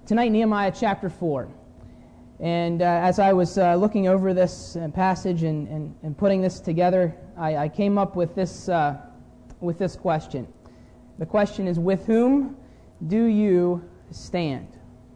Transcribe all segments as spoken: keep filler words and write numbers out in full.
tonight Nehemiah chapter four. And uh, as I was uh, looking over this uh, passage and, and, and putting this together, I, I came up with this uh, with this question. The question is, with whom do you stand?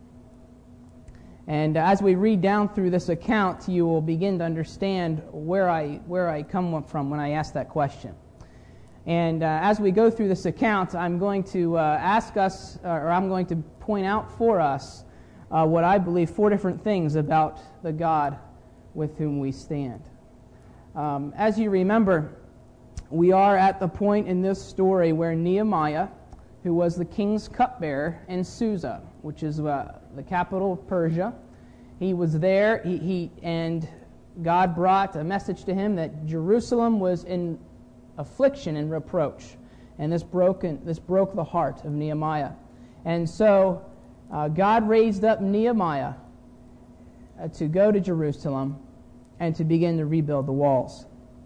And as we read down through this account, you will begin to understand where I where I come from when I ask that question. And uh, as we go through this account, I'm going to uh, ask us, or I'm going to point out for us, uh, what I believe four different things about the God with whom we stand. Um, as you remember, we are at the point in this story where Nehemiah, who was the king's cupbearer in Susa, which is uh, the capital of Persia, he was there, he, he and God brought a message to him that Jerusalem was in affliction and reproach, and this broken this broke the heart of Nehemiah. And so uh, God raised up Nehemiah uh, to go to Jerusalem and to begin to rebuild the walls.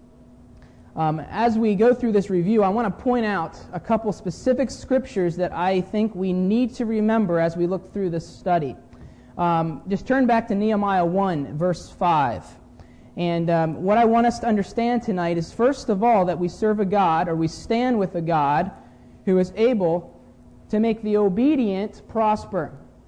Um, as we go through this review, I want to point out a couple specific scriptures that I think we need to remember as we look through this study. Um, just turn back to Nehemiah one, verse five. And um, what I want us to understand tonight is, first of all, that we serve a God, or we stand with a God, who is able to make the obedient prosper.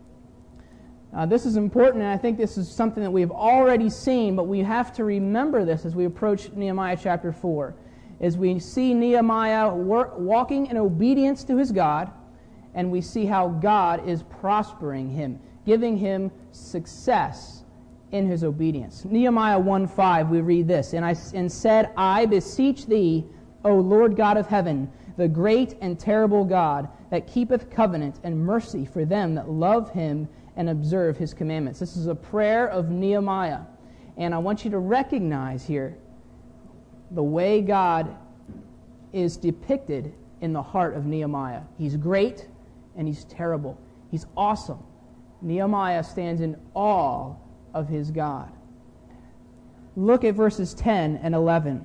Uh, this is important, and I think this is something that we have already seen, but we have to remember this as we approach Nehemiah chapter four. As we see Nehemiah work, walking in obedience to his God, and we see how God is prospering him, giving him success in his obedience. Nehemiah one five, we read this, and I and said, I beseech thee, O Lord God of heaven, the great and terrible God, that keepeth covenant and mercy for them that love him and observe his commandments. This is a prayer of Nehemiah. And I want you to recognize here the way God is depicted in the heart of Nehemiah. He's great and he's terrible. He's awesome. Nehemiah stands in awe of his God. Look at verses ten and eleven.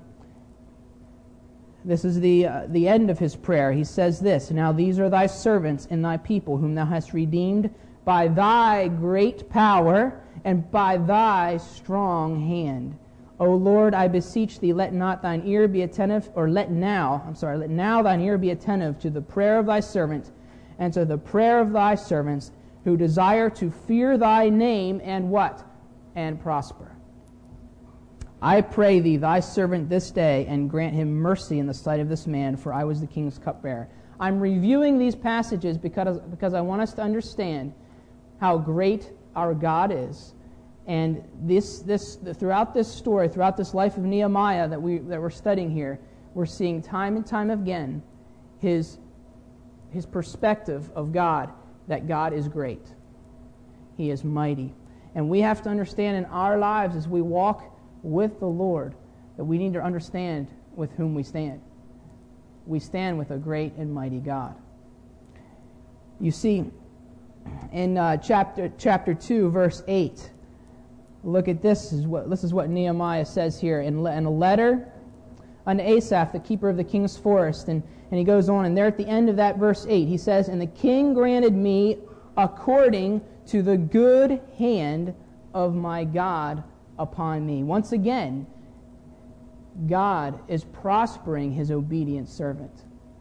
This is the uh, the end of his prayer. He says this, Now these are thy servants and thy people, whom thou hast redeemed by thy great power and by thy strong hand. O Lord, I beseech thee, let not thine ear be attentive, or let now, I'm sorry, let now thine ear be attentive to the prayer of thy servant and to the prayer of thy servants, who desire to fear thy name and what? And prosper. I pray thee, thy servant this day, and grant him mercy in the sight of this man, for I was the king's cupbearer. I'm reviewing these passages because, because I want us to understand how great our God is. And this, this, throughout this story, throughout this life of Nehemiah that, we, that we're studying here, we're seeing time and time again his, his perspective of God, that God is great. He is mighty. And we have to understand in our lives as we walk with the Lord that we need to understand with whom we stand. We stand with a great and mighty God. You see, in uh, chapter chapter two, verse eight, look at this. This is what, this is what Nehemiah says here in, in a letter unto Asaph, the keeper of the king's forest. And, and he goes on, and there at the end of that verse eight, he says, And the king granted me according to the good hand of my God upon me. Once again, God is prospering his obedient servant.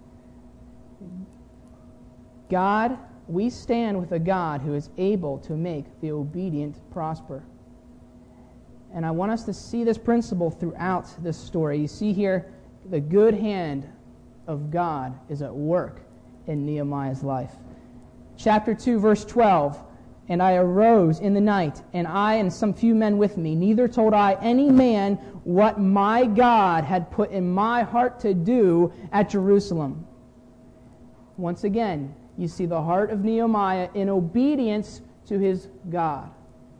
God, we stand with a God who is able to make the obedient prosper. And I want us to see this principle throughout this story. You see here, the good hand of God is at work in Nehemiah's life. Chapter two, verse twelve, And I arose in the night, and I and some few men with me, neither told I any man what my God had put in my heart to do at Jerusalem. Once again, you see the heart of Nehemiah in obedience to his God.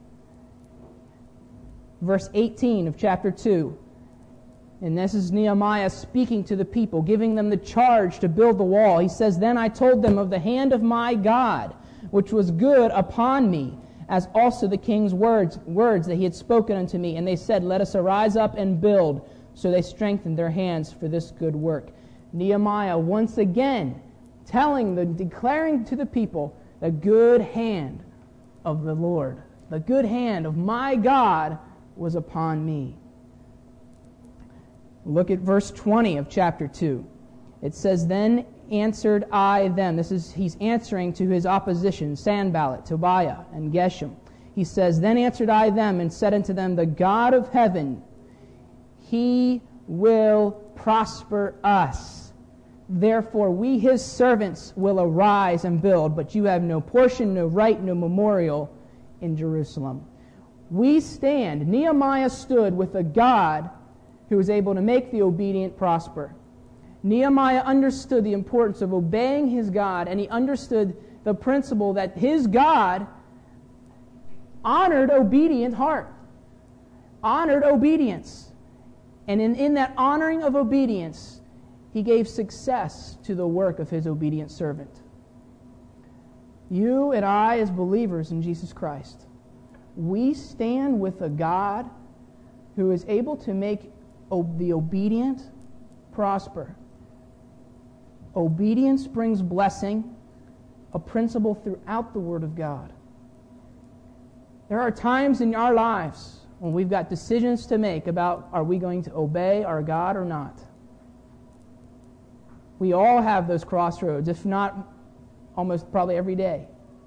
Verse eighteen of chapter two. And this is Nehemiah speaking to the people, giving them the charge to build the wall. He says, Then I told them of the hand of my God, which was good upon me, as also the king's words, words that he had spoken unto me. And they said, Let us arise up and build. So they strengthened their hands for this good work. Nehemiah once again telling the, declaring to the people the good hand of the Lord. The good hand of my God was upon me. Look at verse twenty of chapter two. It says, Then answered I them. This is, he's answering to his opposition, Sanballat, Tobiah, and Geshem. He says, Then answered I them and said unto them, The God of heaven, He will prosper us. Therefore we his servants will arise and build, but you have no portion, no right, no memorial in Jerusalem. We stand, Nehemiah stood with a God who was able to make the obedient prosper. Nehemiah understood the importance of obeying his God, and he understood the principle that his God honored obedient heart, honored obedience. And in, in that honoring of obedience, he gave success to the work of his obedient servant. You and I, as believers in Jesus Christ, we stand with a God who is able to make o- the obedient prosper. Obedience brings blessing, a principle throughout the Word of God. There are times in our lives when we've got decisions to make about, are we going to obey our God or not? We all have those crossroads, if not almost probably every day.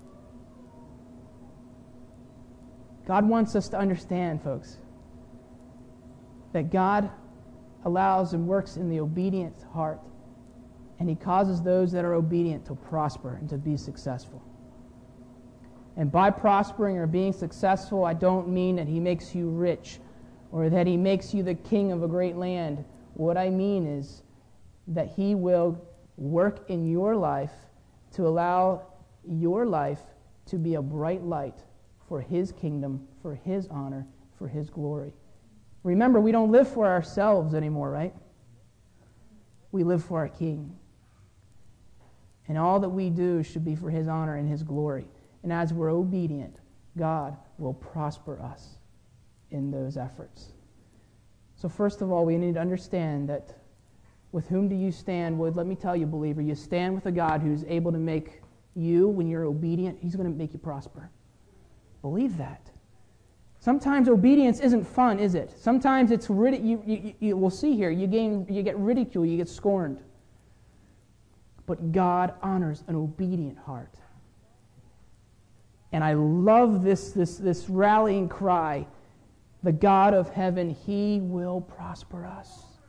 God wants us to understand, folks, that God allows and works in the obedient heart, and He causes those that are obedient to prosper and to be successful. And by prospering or being successful, I don't mean that He makes you rich or that He makes you the king of a great land. What I mean is that He will work in your life to allow your life to be a bright light for His kingdom, for His honor, for His glory. Remember, we don't live for ourselves anymore, right? We live for our King. And all that we do should be for His honor and His glory. And as we're obedient, God will prosper us in those efforts. So first of all, we need to understand that with whom do you stand? Well, let me tell you, believer, you stand with a God who's able to make you, when you're obedient, He's going to make you prosper. Believe that. Sometimes obedience isn't fun, is it? Sometimes it's rid- you, you, you we'll see here, you gain you get ridiculed, you get scorned. But God honors an obedient heart. And I love this, this, this rallying cry. The God of heaven, He will prosper us.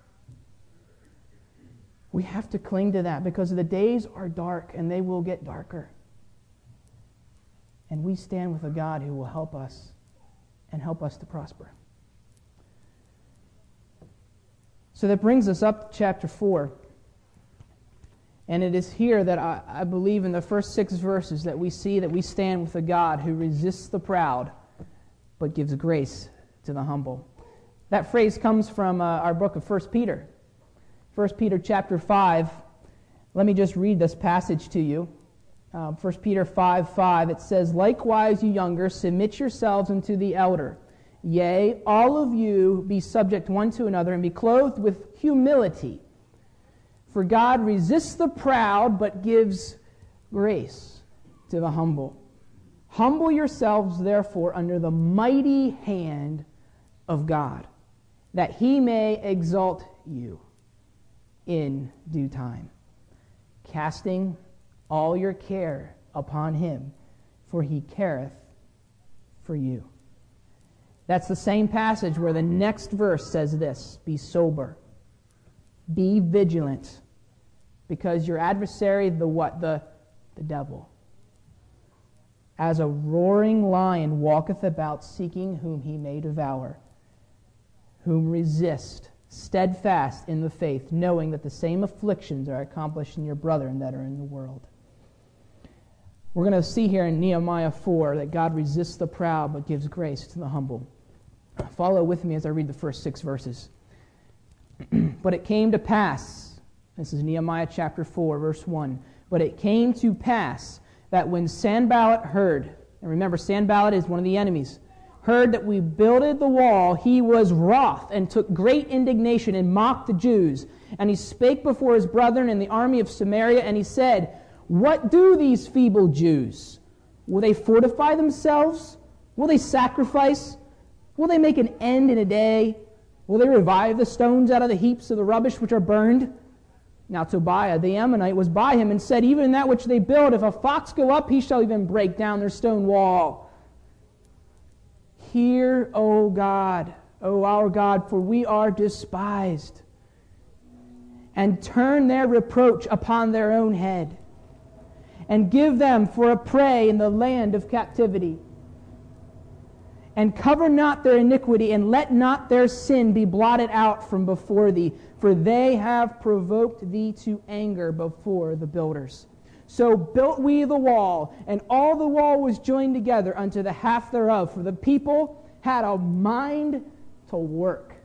We have to cling to that because the days are dark and they will get darker. And we stand with a God who will help us and help us to prosper. So that brings us up to chapter four. And it is here that I, I believe in the first six verses that we see that we stand with a God who resists the proud but gives grace to the humble. That phrase comes from uh, our book of First Peter. First Peter chapter five. Let me just read this passage to you. Uh, First Peter five five. It says, Likewise, you younger, submit yourselves unto the elder. Yea, all of you be subject one to another, and be clothed with humility. For God resists the proud, but gives grace to the humble. Humble yourselves, therefore, under the mighty hand of God, that He may exalt you in due time, casting all your care upon Him, for He careth for you. That's the same passage where the next verse says this, Be sober, be vigilant, because your adversary, the what? The, the devil, as a roaring lion walketh about, seeking whom he may devour, whom resist, steadfast in the faith, knowing that the same afflictions are accomplished in your brethren that are in the world. We're going to see here in Nehemiah four that God resists the proud but gives grace to the humble. Follow with me as I read the first six verses. But it came to pass, this is Nehemiah chapter four, verse one. But it came to pass that when Sanballat heard, and remember Sanballat is one of the enemies, heard that we builded the wall, he was wroth and took great indignation and mocked the Jews. And he spake before his brethren in the army of Samaria, and he said, What do these feeble Jews? Will they fortify themselves? Will they sacrifice? Will they make an end in a day? Will they revive the stones out of the heaps of the rubbish which are burned? Now Tobiah the Ammonite was by him and said, even in that which they build, if a fox go up, he shall even break down their stone wall. Hear, O God, O our God, for we are despised, and turn their reproach upon their own head, and give them for a prey in the land of captivity. And cover not their iniquity, and let not their sin be blotted out from before thee, for they have provoked thee to anger before the builders. So built we the wall, and all the wall was joined together unto the half thereof, for the people had a mind to work.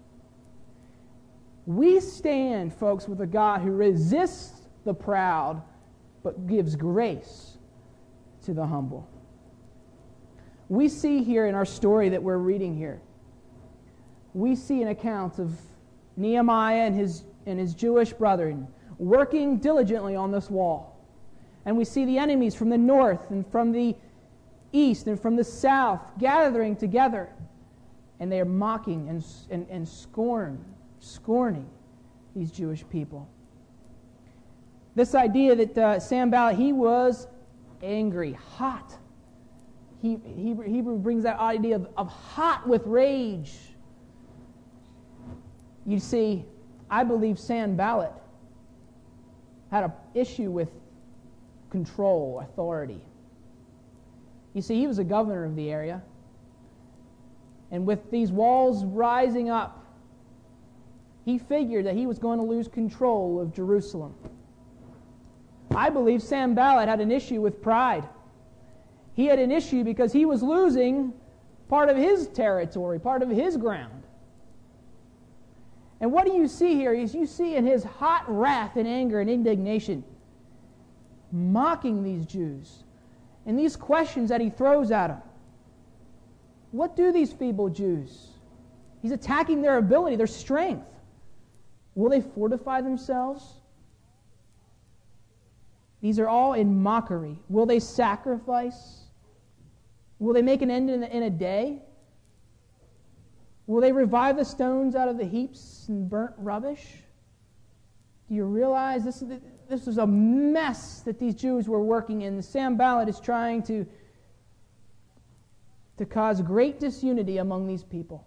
We stand, folks, with a God who resists the proud, but gives grace to the humble. We see here in our story that we're reading here, we see an account of Nehemiah and his, and his Jewish brethren working diligently on this wall. And we see the enemies from the north and from the east and from the south gathering together. And they are mocking and, and, and scorn, scorning these Jewish people. This idea that uh, Sanballat, he was angry, hot. He, Hebrew, Hebrew brings that idea of, of hot with rage. You see, I believe Sanballat had an issue with control, authority. You see, he was a governor of the area. And with these walls rising up, he figured that he was going to lose control of Jerusalem. I believe Sanballat had an issue with pride. He had an issue because he was losing part of his territory, part of his ground. And what do you see here is you see in his hot wrath and anger and indignation, mocking these Jews. And these questions that he throws at them. What do these feeble Jews? He's attacking their ability, their strength. Will they fortify themselves? These are all in mockery. Will they sacrifice? Will they make an end in a, in a day? Will they revive the stones out of the heaps and burnt rubbish? Do you realize this, this is a mess that these Jews were working in? Sanballat is trying to, to cause great disunity among these people.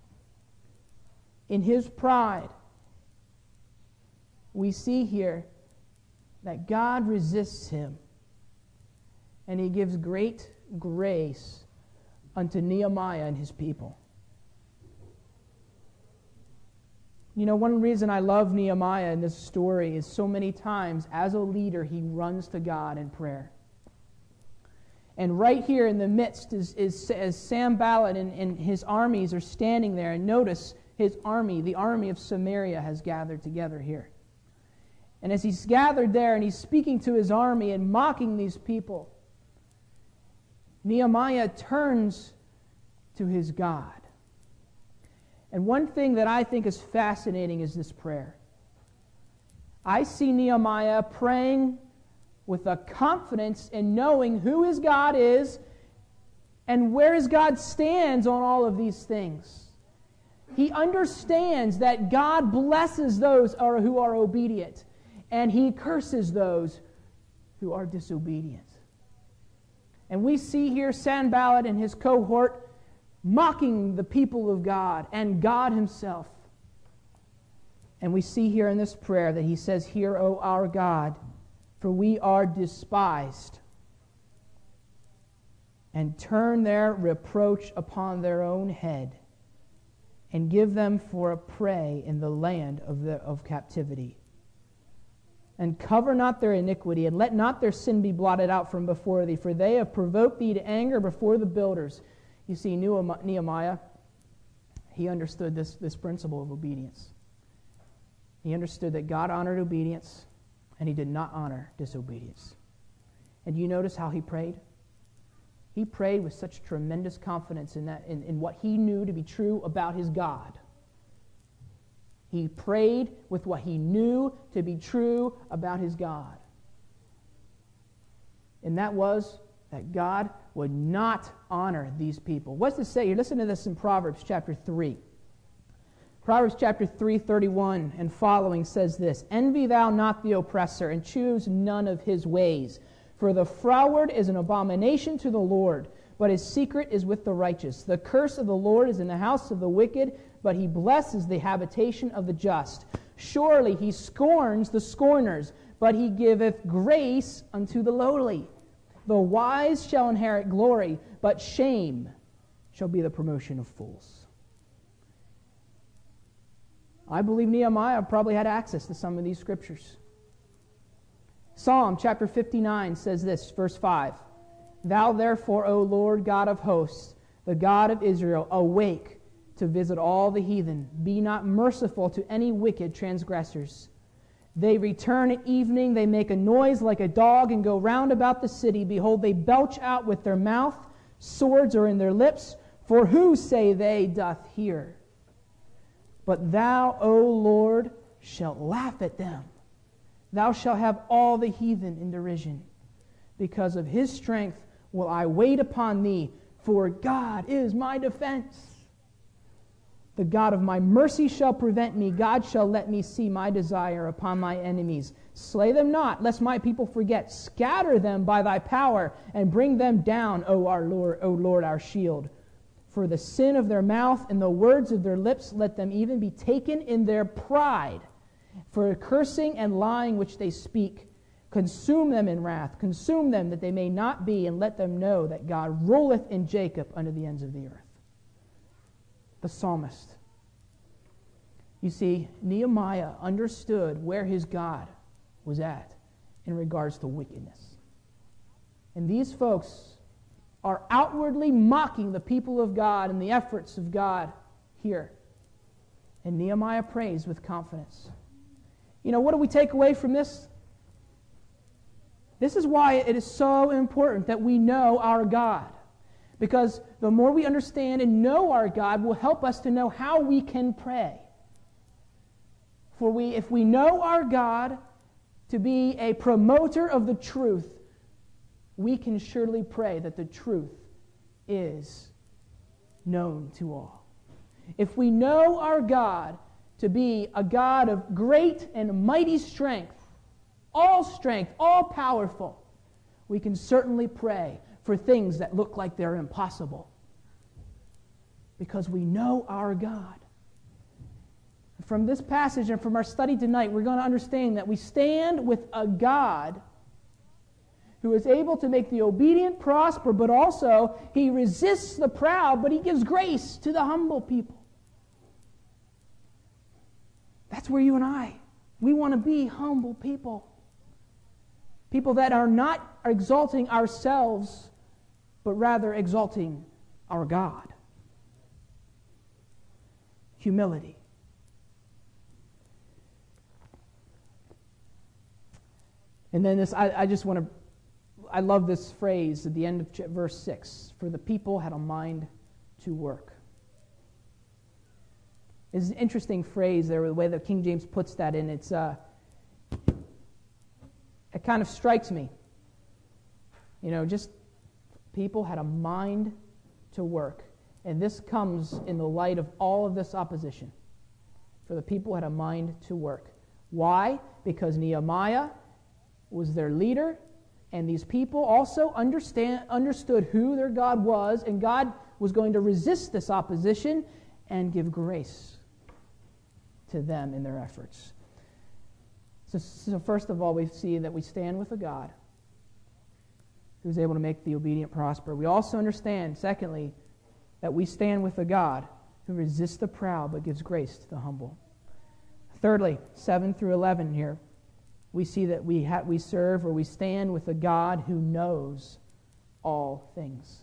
In his pride, we see here that God resists him, and he gives great grace unto Nehemiah and his people. You know, one reason I love Nehemiah in this story is so many times, as a leader, he runs to God in prayer. And right here in the midst is, is as Sanballat and, and his armies are standing there, and notice his army, the army of Samaria, has gathered together here. And as he's gathered there and he's speaking to his army and mocking these people, Nehemiah turns to his God. And one thing that I think is fascinating is this prayer. I see Nehemiah praying with a confidence in knowing who his God is and where his God stands on all of these things. He understands that God blesses those who are obedient, and he curses those who are disobedient. And we see here Sanballat and his cohort mocking the people of God and God himself. And we see here in this prayer that he says, "Hear, O our God, for we are despised, and turn their reproach upon their own head, and give them for a prey in the land of, the, of captivity. And cover not their iniquity, and let not their sin be blotted out from before thee, for they have provoked thee to anger before the builders." You see, Nehemiah, he understood this, this principle of obedience. He understood that God honored obedience, and he did not honor disobedience. And you notice how he prayed? He prayed with such tremendous confidence in, that, in, in what he knew to be true about his God. He prayed with what he knew to be true about his God. And that was that God would not honor these people. What's it say here? Listen to this in Proverbs chapter three. Proverbs chapter three, thirty-one and following says this, "Envy thou not the oppressor, and choose none of his ways. For the froward is an abomination to the Lord, but his secret is with the righteous. The curse of the Lord is in the house of the wicked, but he blesses the habitation of the just. Surely he scorns the scorners, but he giveth grace unto the lowly. The wise shall inherit glory, but shame shall be the promotion of fools." I believe Nehemiah probably had access to some of these scriptures. Psalm chapter fifty-nine says this, verse five, "Thou therefore, O Lord God of hosts, the God of Israel, awake to visit all the heathen. Be not merciful to any wicked transgressors. They return at evening, they make a noise like a dog and go round about the city. Behold, they belch out with their mouth, swords are in their lips. For who, say they, doth hear? But thou, O Lord, shalt laugh at them. Thou shalt have all the heathen in derision. Because of his strength will I wait upon thee, for God is my defense. The God of my mercy shall prevent me. God shall let me see my desire upon my enemies. Slay them not, lest my people forget. Scatter them by thy power, and bring them down, O our Lord, O Lord, our shield. For the sin of their mouth and the words of their lips, let them even be taken in their pride. For cursing and lying which they speak, consume them in wrath. Consume them that they may not be, and let them know that God ruleth in Jacob unto the ends of the earth." The psalmist. You see, Nehemiah understood where his God was at in regards to wickedness. And these folks are outwardly mocking the people of God and the efforts of God here. And Nehemiah prays with confidence. You know, what do we take away from this? This is why it is so important that we know our God. Because the more we understand and know our God will help us to know how we can pray. For we, if we know our God to be a promoter of the truth, we can surely pray that the truth is known to all. If we know our God to be a God of great and mighty strength, all strength, all powerful, we can certainly pray for things that look like they're impossible. Because we know our God. From this passage and from our study tonight, we're going to understand that we stand with a God who is able to make the obedient prosper, but also he resists the proud, but he gives grace to the humble people. That's where you and I, we want to be humble people. People that are not exalting ourselves, but rather exalting our God. Humility. And then this, I, I just want to I love this phrase at the end of verse six. For the people had a mind to work. It's an interesting phrase there, the way that King James puts that in. It's uh, it kind of strikes me. You know, just people had a mind to work. And this comes in the light of all of this opposition. For the people had a mind to work. Why? Because Nehemiah was their leader, and these people also understand, understood who their God was, and God was going to resist this opposition and give grace to them in their efforts. So, so first of all, we see that we stand with a God who is able to make the obedient prosper. We also understand, secondly, that we stand with a God who resists the proud but gives grace to the humble. Thirdly, seven through eleven here, we see that we ha- we serve or we stand with a God who knows all things.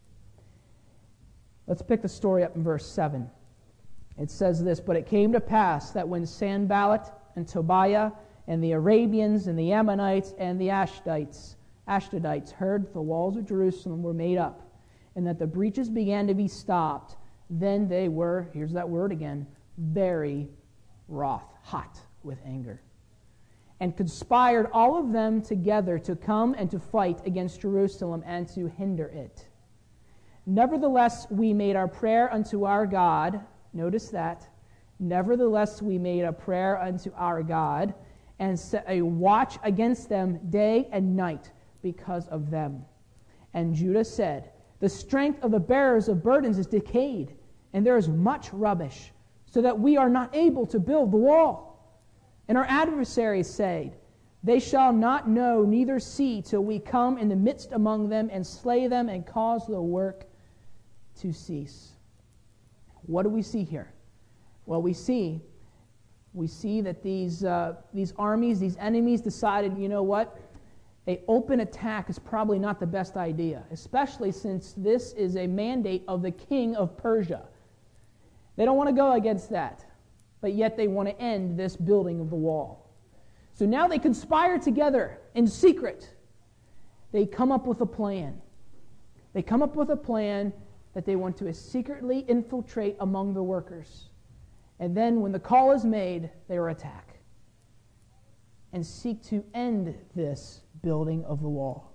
Let's pick the story up in verse seven. It says this, "But it came to pass that when Sanballat and Tobiah and the Arabians and the Ammonites and the Ashdodites, Ashdodites heard the walls of Jerusalem were made up, and that the breaches began to be stopped, then they were," here's that word again, "very wroth," hot with anger. and conspired all of them together to come and to fight against Jerusalem and to hinder it. Nevertheless, we made our prayer unto our God. Notice that. Nevertheless, we made a prayer unto our God and set a watch against them day and night because of them. And Judah said, the strength of the bearers of burdens is decayed, and there is much rubbish, so that we are not able to build the wall. And our adversaries say, they shall not know neither see till we come in the midst among them and slay them and cause the work to cease. What do we see here? Well, we see we see that these uh, these armies, these enemies decided, you know what? An open attack is probably not the best idea, especially since this is a mandate of the king of Persia. They don't want to go against that, but yet they want to end this building of the wall. So now they conspire together in secret. They come up with a plan. They come up with a plan that they want to secretly infiltrate among the workers. And then when the call is made, they will attack and seek to end this building of the wall.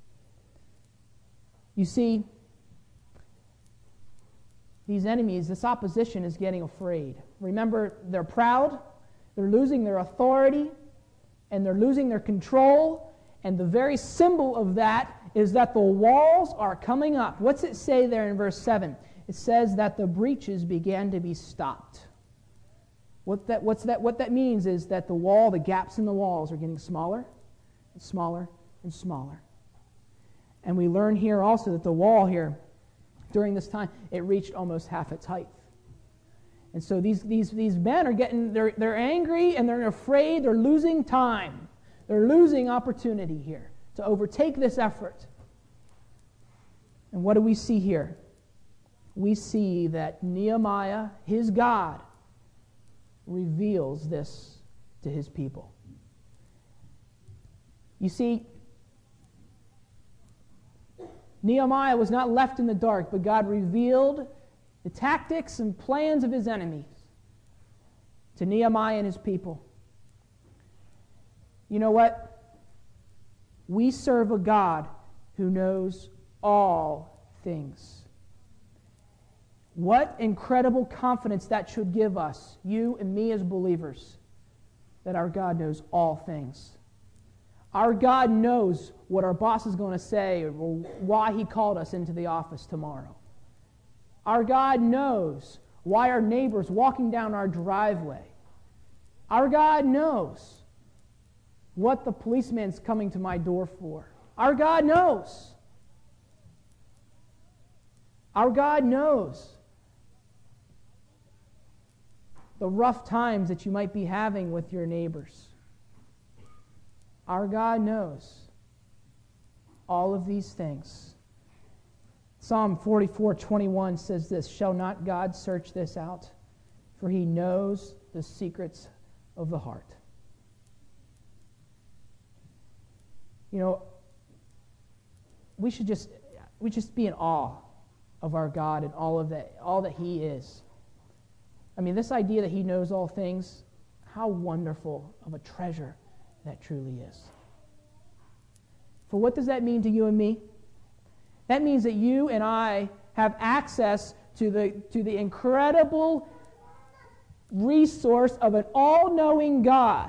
You see, these enemies, this opposition is getting afraid. Remember, they're proud, they're losing their authority, and they're losing their control, and the very symbol of that is that the walls are coming up. What's it say there in verse seven? It says that the breaches began to be stopped. What that, what's that, what that means is that the wall, the gaps in the walls are getting smaller and smaller and smaller. And we learn here also that the wall here, during this time, it reached almost half its height. And so these, these, these men are getting, they're, they're angry and they're afraid, they're losing time. They're losing opportunity here to overtake this effort. And what do we see here? We see that Nehemiah, his God, reveals this to his people. You see, Nehemiah was not left in the dark, but God revealed the tactics and plans of his enemies to Nehemiah and his people. You know what? We serve a God who knows all things. What incredible confidence that should give us, you and me as believers, that our God knows all things. Our God knows what our boss is going to say or why he called us into the office tomorrow. Our God knows why our neighbor's walking down our driveway. Our God knows what the policeman's coming to my door for. Our God knows. Our God knows the rough times that you might be having with your neighbors. Our God knows all of these things. Psalm forty-four twenty-one says this, shall not God search this out? For he knows the secrets of the heart. You know, we should just we just be in awe of our God and all of that, all that he is. I mean, this idea that he knows all things, how wonderful of a treasure that truly is. For what does that mean to you and me? That means that you and I have access to the, to the incredible resource of an all-knowing God.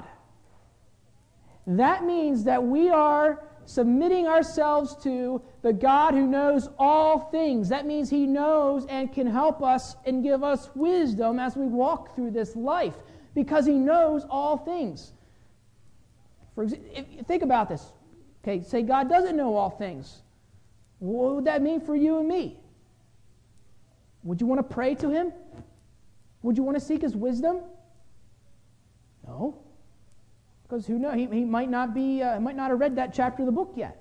That means that we are submitting ourselves to the God who knows all things. That means he knows and can help us and give us wisdom as we walk through this life, because he knows all things. For example, think about this. Okay, say God doesn't know all things. What would that mean for you and me? Would you want to pray to him? Would you want to seek his wisdom? No. Because who knows? He, he might not be, uh, might not have read that chapter of the book yet.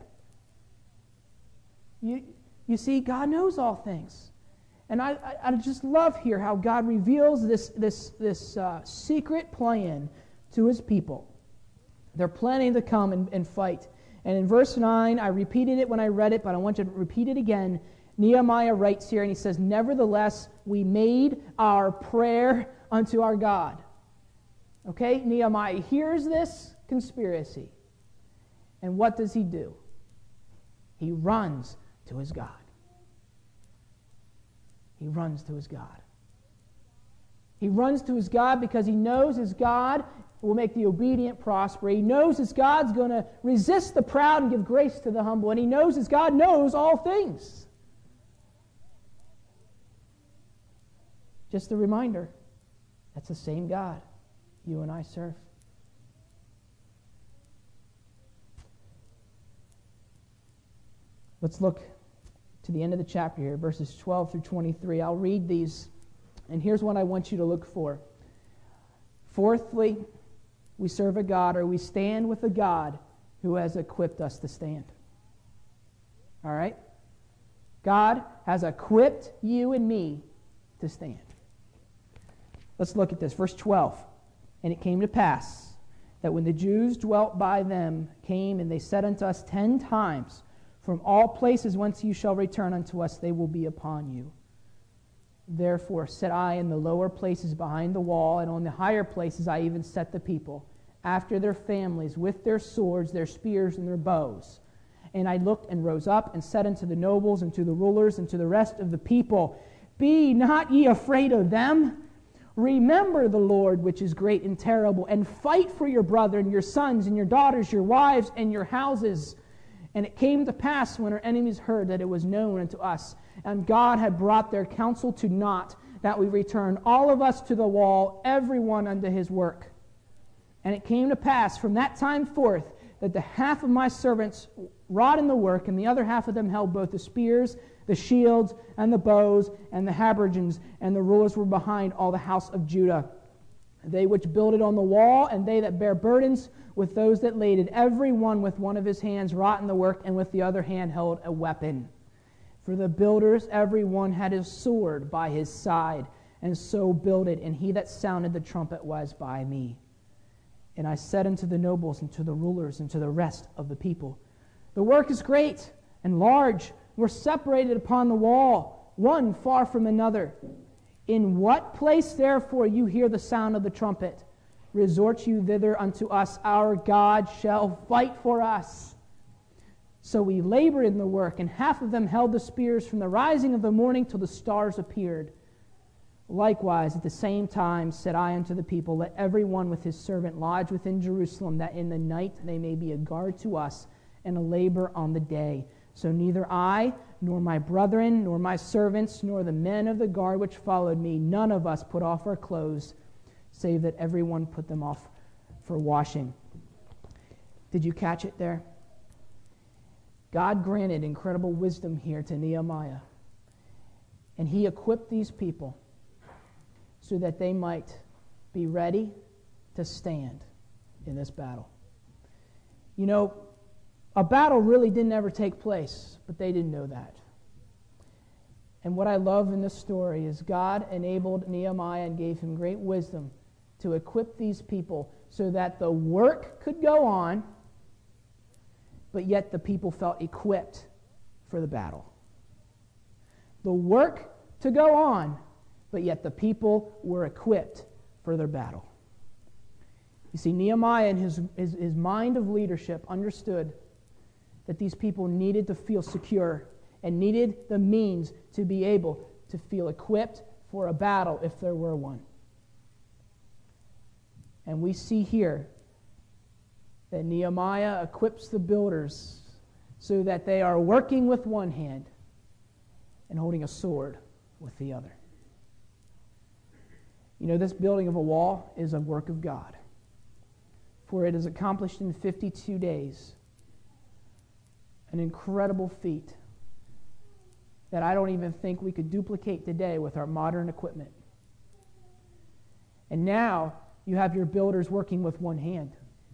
You, you see, God knows all things. And I, I, I just love here how God reveals this, this, this uh, secret plan to his people. They're planning to come and, and fight. And in verse nine, I repeated it when I read it, but I want you to repeat it again. Nehemiah writes here, and he says, nevertheless, we made our prayer unto our God. Okay, Nehemiah hears this conspiracy. And what does he do? He runs to his God. He runs to his God. He runs to his God because he knows his God will make the obedient prosper. He knows his God's going to resist the proud and give grace to the humble. And he knows his God knows all things. Just a reminder, that's the same God you and I serve. Let's look to the end of the chapter here, verses twelve through twenty-three. I'll read these, and here's what I want you to look for. Fourthly, we serve a God, or we stand with a God who has equipped us to stand. All right? God has equipped you and me to stand. Let's look at this. Verse twelve. And it came to pass that when the Jews dwelt by them came, and they said unto us ten times, From all places whence you shall return unto us, they will be upon you. Therefore set I in the lower places behind the wall, and on the higher places I even set the people, after their families, with their swords, their spears, and their bows. And I looked and rose up, and said unto the nobles, and to the rulers, and to the rest of the people, Be not ye afraid of them. Remember the Lord, which is great and terrible, and fight for your brethren, your sons, and your daughters, your wives, and your houses. And it came to pass, when our enemies heard that it was known unto us, and God had brought their counsel to naught, that we returned all of us to the wall, every one unto his work. And it came to pass from that time forth, that the half of my servants wrought in the work, and the other half of them held both the spears, the shields, and the bows, and the habergeons, and the rulers were behind all the house of Judah. They which builded on the wall, and they that bare burdens, with those that laded, every one with one of his hands wrought in the work, and with the other hand held a weapon. For the builders, every one had his sword by his side, and so builded, and he that sounded the trumpet was by me. And I said unto the nobles, and to the rulers, and to the rest of the people, The work is great and large. We're separated upon the wall, one far from another. In what place, therefore, you hear the sound of the trumpet, resort you thither unto us. Our God shall fight for us. So we labored in the work, and half of them held the spears from the rising of the morning till the stars appeared. Likewise, at the same time said I unto the people, Let every one with his servant lodge within Jerusalem, that in the night they may be a guard to us, and a labor on the day. So neither I, nor my brethren, nor my servants, nor the men of the guard which followed me, none of us put off our clothes, save that every one put them off for washing. Did you catch it there? God granted incredible wisdom here to Nehemiah. And he equipped these people so that they might be ready to stand in this battle. You know, a battle really didn't ever take place, but they didn't know that. And what I love in this story is God enabled Nehemiah and gave him great wisdom to equip these people so that the work could go on, but yet the people felt equipped for the battle. The work to go on, but yet the people were equipped for their battle. You see, Nehemiah in his, his, his mind of leadership understood that these people needed to feel secure and needed the means to be able to feel equipped for a battle if there were one. And we see here that Nehemiah equips the builders so that they are working with one hand and holding a sword with the other. You know, this building of a wall is a work of God, for it is accomplished in fifty-two days. An incredible feat that I don't even think we could duplicate today with our modern equipment. And now you have your builders working with one hand.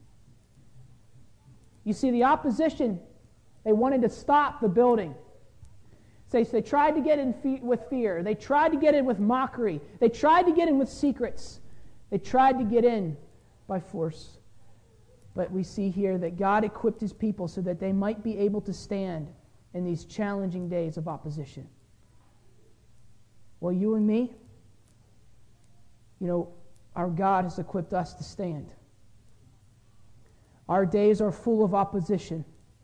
You see, the opposition, they wanted to stop the building. So they tried to get in fe- with fear. They tried to get in with mockery. They tried to get in with secrets. They tried to get in by force. But we see here that God equipped his people so that they might be able to stand in these challenging days of opposition. Well, you and me, you know, our God has equipped us to stand. Our days are full of opposition.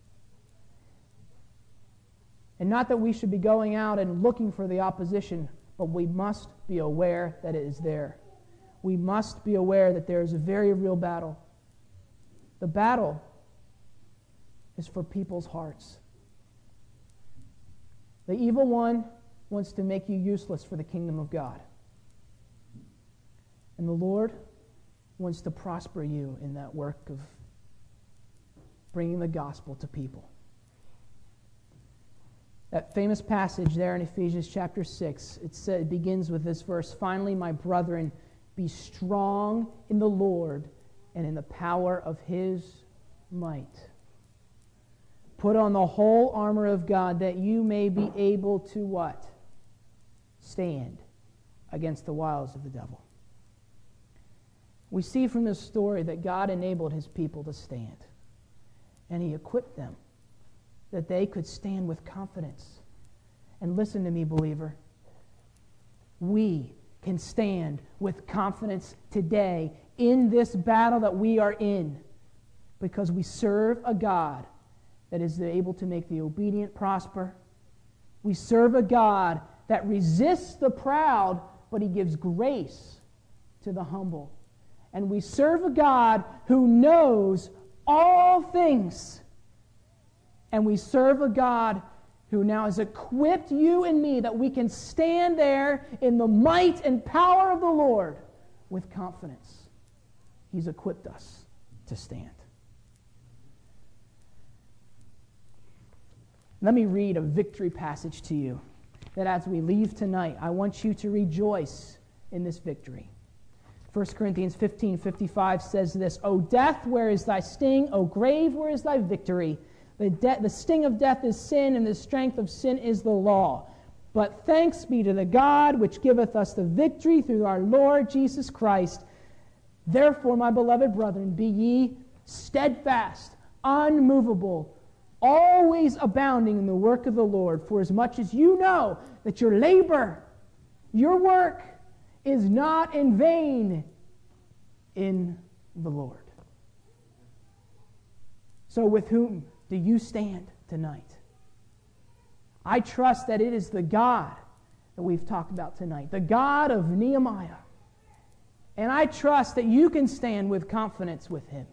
And not that we should be going out and looking for the opposition, but we must be aware that it is there. We must be aware that there is a very real battle. The battle is for people's hearts. The evil one wants to make you useless for the kingdom of God. And the Lord wants to prosper you in that work of bringing the gospel to people. That famous passage there in Ephesians chapter six, it, said, it begins with this verse, "Finally, my brethren, be strong in the Lord and in the power of His might. Put on the whole armor of God that you may be able to" what? Stand against the wiles of the devil. We see from this story that God enabled His people to stand. And He equipped them that they could stand with confidence. And listen to me, believer. We can stand with confidence today in this battle that we are in because we serve a God that is able to make the obedient prosper. We serve a God that resists the proud, but He gives grace to the humble. And we serve a God who knows all things. And we serve a God who now has equipped you and me that we can stand there in the might and power of the Lord with confidence. He's equipped us to stand. Let me read a victory passage to you that as we leave tonight, I want you to rejoice in this victory. First Corinthians fifteen fifty-five says this, "O death, where is thy sting? O grave, where is thy victory? The, de- the sting of death is sin, and the strength of sin is the law. But thanks be to the God which giveth us the victory through our Lord Jesus Christ. Therefore, my beloved brethren, be ye steadfast, unmovable, always abounding in the work of the Lord, for as much as you know that your labor, your work, is not in vain in the Lord." So with whom do you stand tonight? I trust that it is the God that we've talked about tonight, the God of Nehemiah. And I trust that you can stand with confidence with Him.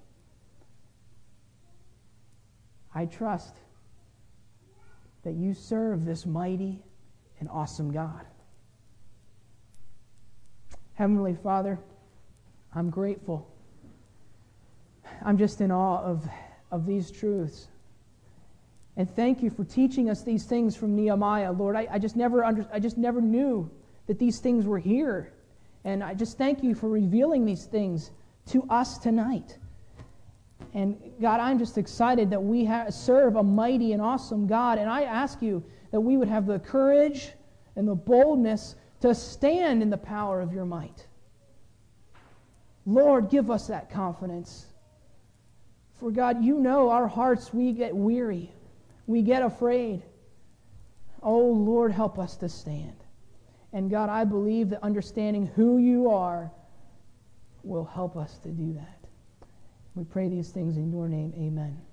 I trust that you serve this mighty and awesome God. Heavenly Father, I'm grateful. I'm just in awe of, of these truths. And thank you for teaching us these things from Nehemiah, Lord. I, I just never under, I just never knew that these things were here. And I just thank you for revealing these things to us tonight. And God, I'm just excited that we have, serve a mighty and awesome God. And I ask you that we would have the courage and the boldness to stand in the power of your might. Lord, give us that confidence. For God, you know our hearts, we get weary. We get afraid. Oh, Lord, help us to stand. And God, I believe that understanding who you are will help us to do that. We pray these things in your name. Amen.